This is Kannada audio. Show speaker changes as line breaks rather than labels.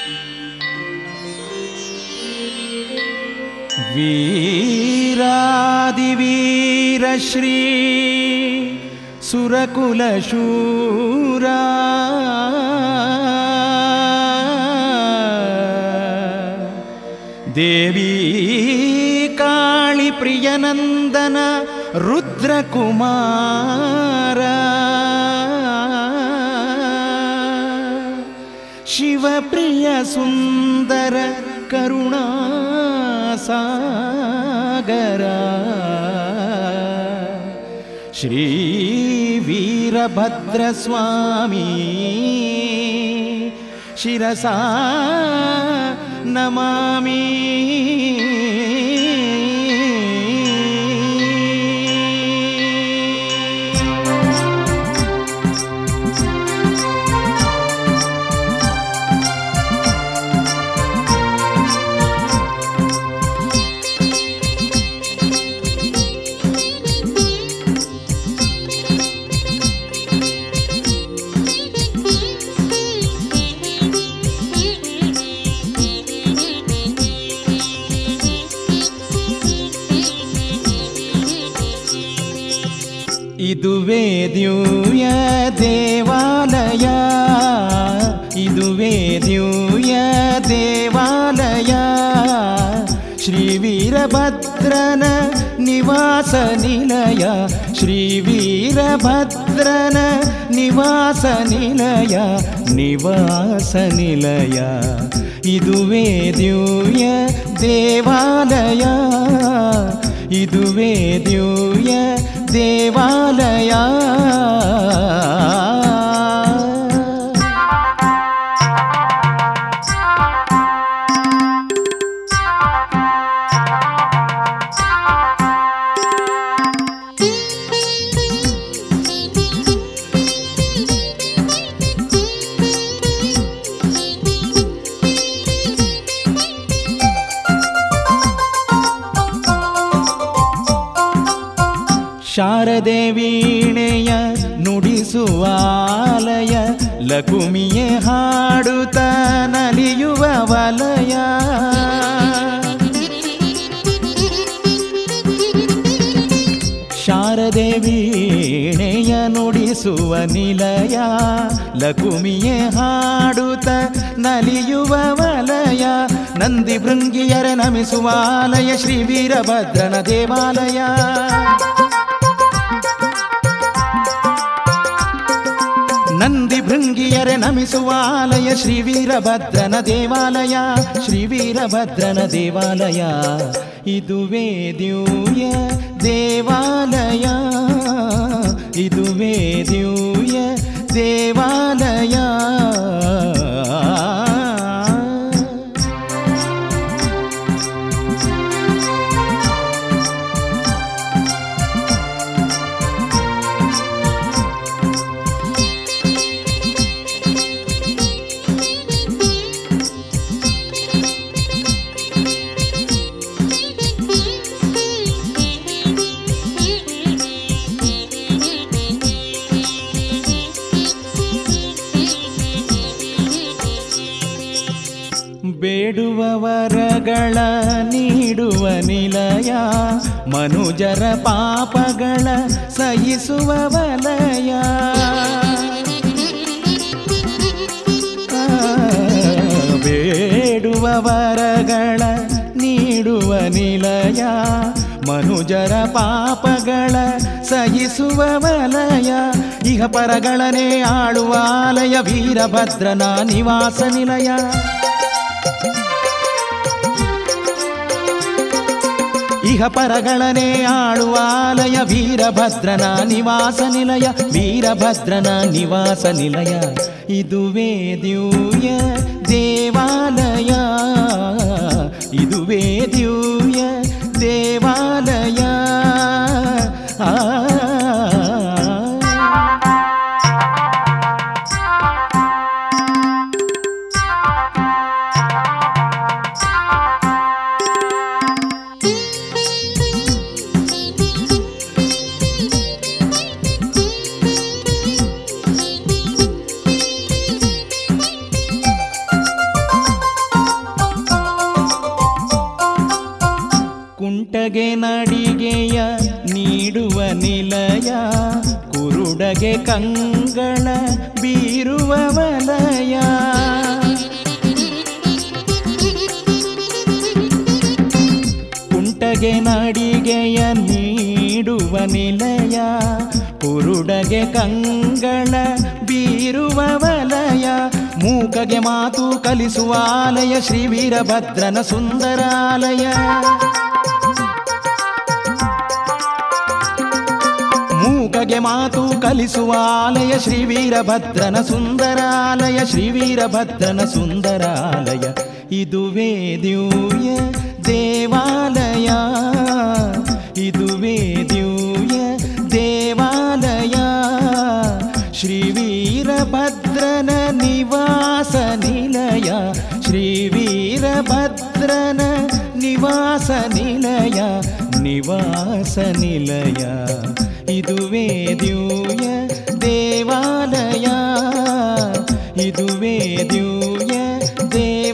ವೀರಾದಿವೀರ ಶ್ರೀ ಸುರಕುಲಶೂರ ದೇವಿ ಕಾಳಿ ಪ್ರಿಯನಂದನ ರುದ್ರಕುಮಾರ ಶಿವಪ್ರಿಯ ಸುಂದರ ಕರುಣಾ ಸಾಗರ ಶ್ರೀ ವೀರಭದ್ರ ಸ್ವಾಮಿ ಶಿರಸಾ ನಮಾಮಿ. ಇದುವೇ ದಿವ್ಯ ದೇವಾಲಯ, ಇದುವೇ ದಿವ್ಯ ದೇವಾಲಯ, ಶ್ರೀ ವೀರಭದ್ರನ ನಿವಾಸ ನಿಲಯ, ಶ್ರೀ ವೀರಭದ್ರನ ನಿವಾಸ ನಿಲಯ, ನಿವಾಸ ನಿಲಯ. ಇದುವೇ ದಿವ್ಯ ದೇವಾಲಯ, ಇದುವೇ ದಿವ್ಯ ದೇವಾಲಯ. ಶಾರದೆ ವೀಣೆಯ ನುಡಿಸುವಾಲಯ, ಲಕುಮಿಯೇ ಹಾಡುತ್ತ ನಲಿಯುವ ವಲಯ. ಶಾರದೆ ವೀಣೆಯ ನುಡಿಸುವ ನಿಲಯ, ಲಕುಮಿಯೇ ಹಾಡುತ್ತ ನಲಿಯುವ ವಲಯ. ನಂದಿ ಭೃಂಗಿಯರ ನಮಿಸುವಾಲಯ, ಶ್ರೀ ವೀರಭದ್ರನ ದೇವಾಲಯ. ನಂದಿ ಭೃಂಗಿಯರೆ ನಮಿಸುವಾಲಯ, ಶ್ರೀ ವೀರಭದ್ರನ ದೇವಾಲಯ, ಶ್ರೀ ವೀರಭದ್ರನ ದೇವಾಲಯ. ಇದುವೇ ದಿವ್ಯ ದೇವಾಲಯ, ಇದುವೇ ದಿವ್ಯ ದೇವಾಲಯ. ಬೇಡುವ ವರಗಳ ನೀಡುವ ನಿಲಯ, ಮನುಜರ ಪಾಪಗಳ ಸಹಿಸುವ ವಲಯ. ಬೇಡುವ ವರಗಳ ನೀಡುವ ನಿಲಯ, ಮನುಜರ ಪಾಪಗಳ ಸಹಿಸುವ ವಲಯ. ಇಹ ಪರಗಳನೆ ಆಳುವ ಆಲಯ, ವೀರಭದ್ರನ ನಿವಾಸ ನಿಲಯ. ಇಹ ಪರಗಳನೆ ಆಳುವ ಆಲಯ, ವೀರಭದ್ರನ ನಿವಾಸ ನಿಲಯ, ವೀರಭದ್ರನ ನಿವಾಸ ನಿಲಯ. ಇದುವೇ ದಿವ್ಯ ದೇವಾಲಯ, ಇದುವೇ ದಿವ್ಯ ದೇವಾಲಯ. ಕುಂಟಗೆ ಕಂಗಳ ಬೀರುವ ವಲಯ ಕುಂಟಗೆ ನಡಿಗೆಯ ನೀಡುವ ನಿಲಯ ಕುರುಡಗೆ ಕಂಗಳ ಬೀರುವ ವಲಯ ಮೂಕಗೆ ಮಾತು ಕಲಿಸುವ ಆಲಯ ಶ್ರೀ ವೀರಭದ್ರನ ಸುಂದರಾಲಯ ಮೂಕಗೆ ಮಾತು ಕಲಿಸುವ ಆಲಯ ಶ್ರೀ ವೀರಭದ್ರನ ಸುಂದರಾಲಯ ಶ್ರೀ ವೀರಭದ್ರನ ಸುಂದರಾಲಯ ಇದುವೇ ದಿವ್ಯ ದೇವಾಲಯ ಇದುವೇ ದಿವ್ಯ ದೇವಾಲಯ ಶ್ರೀ ವೀರಭದ್ರನ ನಿವಾಸ ನಿಲಯ ಶ್ರೀ ವೀರಭದ್ರನ ನಿವಾಸ ನಿಲಯ ನಿವಾಸ ನಿಲಯ ಇದುವೇ ದಿವ್ಯ ದೇವಾಲಯ ಇದುವೇ ದಿವ್ಯ